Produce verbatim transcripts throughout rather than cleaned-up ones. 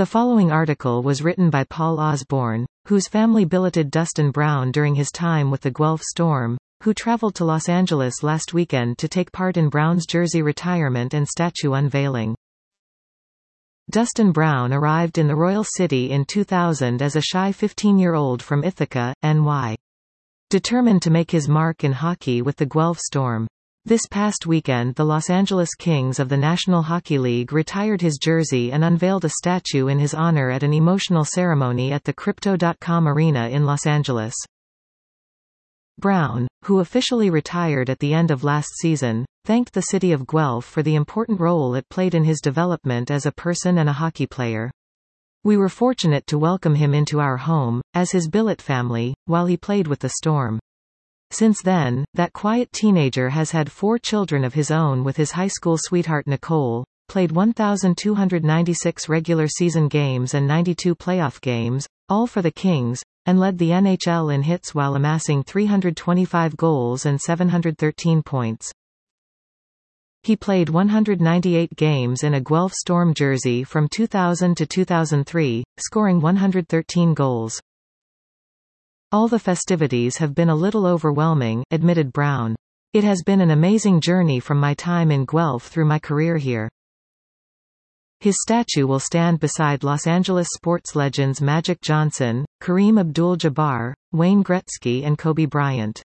The following article was written by Paul Osborne, whose family billeted Dustin Brown during his time with the Guelph Storm, who traveled to Los Angeles last weekend to take part in Brown's jersey retirement and statue unveiling. Dustin Brown arrived in the Royal City in two thousand as a shy fifteen-year-old from Ithaca, N Y Determined to make his mark in hockey with the Guelph Storm. This past weekend the Los Angeles Kings of the National Hockey League retired his jersey and unveiled a statue in his honor at an emotional ceremony at the Crypto dot com Arena in Los Angeles. Brown, who officially retired at the end of last season, thanked the city of Guelph for the important role it played in his development as a person and a hockey player. We were fortunate to welcome him into our home, as his billet family, while he played with the Storm. Since then, that quiet teenager has had four children of his own with his high school sweetheart Nicole, played one thousand two hundred ninety-six regular season games and ninety-two playoff games, all for the Kings, and led the N H L in hits while amassing three hundred twenty-five goals and seven hundred thirteen points. He played one hundred ninety-eight games in a Guelph Storm jersey from two thousand to two thousand three, scoring one hundred thirteen goals. "All the festivities have been a little overwhelming," admitted Brown. "It has been an amazing journey from my time in Guelph through my career here." His statue will stand beside Los Angeles sports legends Magic Johnson, Kareem Abdul-Jabbar, Wayne Gretzky and Kobe Bryant.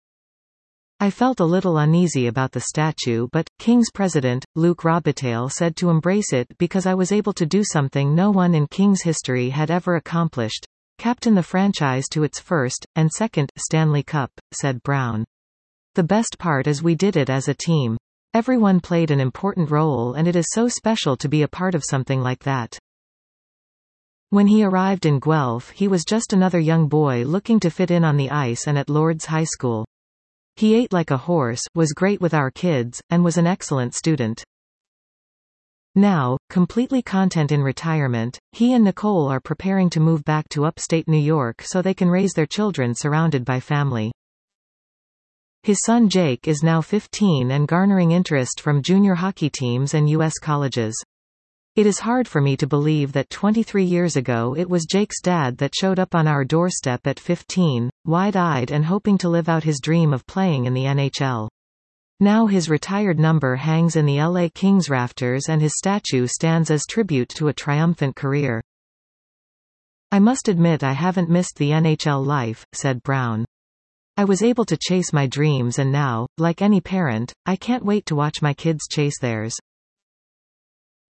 "I felt a little uneasy about the statue but, Kings president, Luc Robitaille said to embrace it because I was able to do something no one in Kings history had ever accomplished. Captain the franchise to its first, and second, Stanley Cup," said Brown. "The best part is we did it as a team. Everyone played an important role and it is so special to be a part of something like that." When he arrived in Guelph he was just another young boy looking to fit in on the ice and at Lourdes High School. He ate like a horse, was great with our kids, and was an excellent student. Now, completely content in retirement, he and Nicole are preparing to move back to upstate New York so they can raise their children surrounded by family. His son Jake is now fifteen and garnering interest from junior hockey teams and U S colleges. "It is hard for me to believe that twenty-three years ago it was Jake's dad that showed up on our doorstep at fifteen, wide-eyed and hoping to live out his dream of playing in the N H L. Now his retired number hangs in the L A Kings rafters and his statue stands as tribute to a triumphant career. I must admit I haven't missed the N H L life," said Brown. "I was able to chase my dreams and now, like any parent, I can't wait to watch my kids chase theirs."